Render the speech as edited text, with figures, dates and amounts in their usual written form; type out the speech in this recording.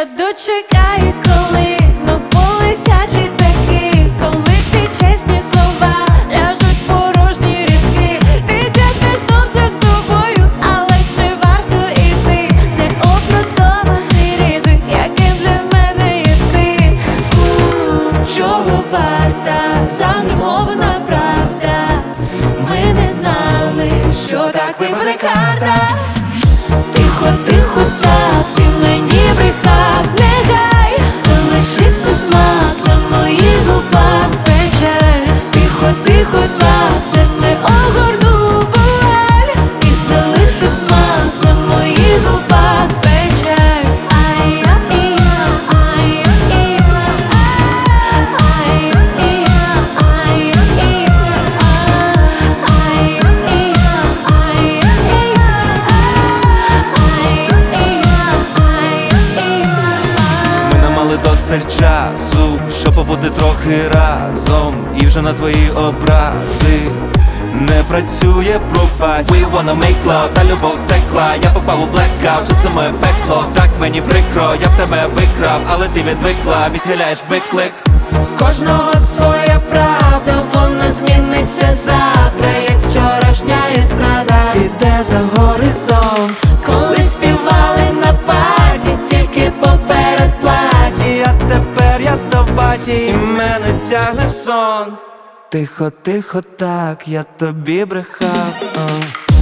Я дочекаюсь, коли знов полетять літаки, коли всі чесні слова ляжуть в порожні рядки. Ти тягнеш знов за собою, але чи варто іти? Необґрунтований ризик, яким для мене є ти. Чого варта загримована правда? Ми не знали, що так випаде карта. Тихо, тихо, так, ти мені брехав, нехай залишився смак на моїх губах. Печаль, тихо, тихо, так, серце огорнув вуаль і залишив смак на моїх губах. Печаль, ай-я-ія, ай-я-ія, ай-я-ія, ай-я-ія, Ми не мали досталь часу, щоб побути трохи разом. І вже на твої образи не працює пропасть. We wanna make love, та любов текла. Я попав у blackout, чи це моє пекло? Так мені прикро, я б тебе викрав, але ти відвикла, відхиляєш виклик. в кожного своя правда, вона зміниться завтра, як вчорашня естрада іде за горизонт. Коли співали на паті, тільки поперед платі, А тепер я здобаті, і мене тягне в сон. Тихо, тихо, так, я тобі брехав.